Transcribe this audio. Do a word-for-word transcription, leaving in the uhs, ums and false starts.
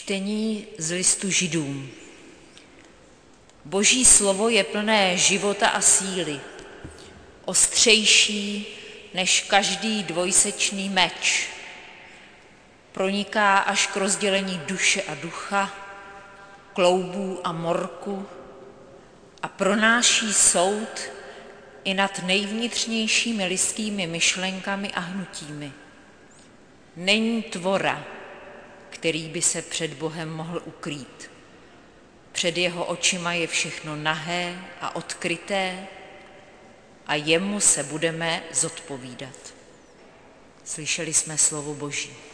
Čtení z listu Židům. Boží slovo je plné života a síly, ostřejší než každý dvojsečný meč. Proniká až k rozdělení duše a ducha, kloubů a morku a pronáší soud i nad nejvnitřnějšími lidskými myšlenkami a hnutími. Není tvora, který by se před Bohem mohl ukrýt. Před jeho očima je všechno nahé a odkryté a jemu se budeme zodpovídat. Slyšeli jsme slovo Boží.